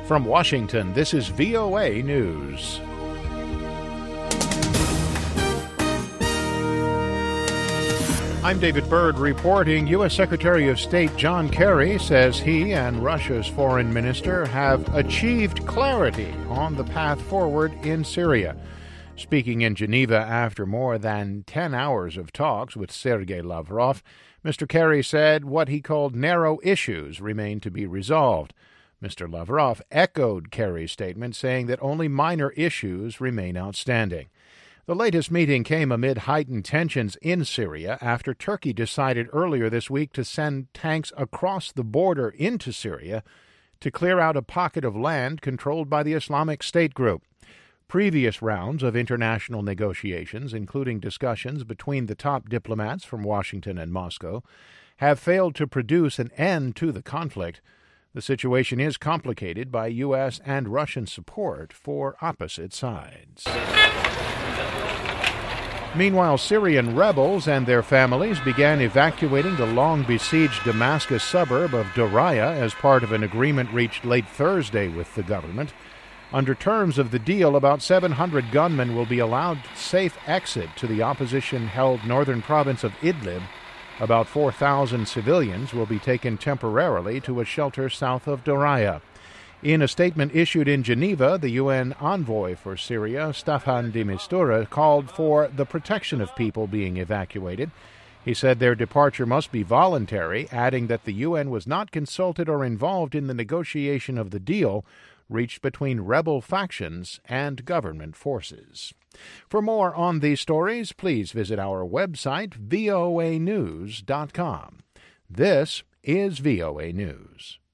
From Washington, this is VOA News. I'm David Byrd reporting. U.S. Secretary of State John Kerry says he and Russia's foreign minister have achieved clarity on the path forward in Syria. Speaking in Geneva after more than 10 hours of talks with Sergei Lavrov, Mr. Kerry said what he called narrow issues remain to be resolved. Mr. Lavrov echoed Kerry's statement, saying that only minor issues remain outstanding. The latest meeting came amid heightened tensions in Syria after Turkey decided earlier this week to send tanks across the border into Syria to clear out a pocket of land controlled by the Islamic State group. Previous rounds of international negotiations, including discussions between the top diplomats from Washington and Moscow, have failed to produce an end to the conflict. The situation is complicated by U.S. and Russian support for opposite sides. Meanwhile, Syrian rebels and their families began evacuating the long-besieged Damascus suburb of Daraya as part of an agreement reached late Thursday with the government. Under terms of the deal, about 700 gunmen will be allowed safe exit to the opposition-held northern province of Idlib. About 4,000 civilians will be taken temporarily to a shelter south of Daraya. In a statement issued in Geneva, the UN envoy for Syria, Staffan de Mistura, called for the protection of people being evacuated. He said their departure must be voluntary, adding that the UN was not consulted or involved in the negotiation of the deal reached between rebel factions and government forces. For more on these stories, please visit our website, voanews.com. This is VOA News.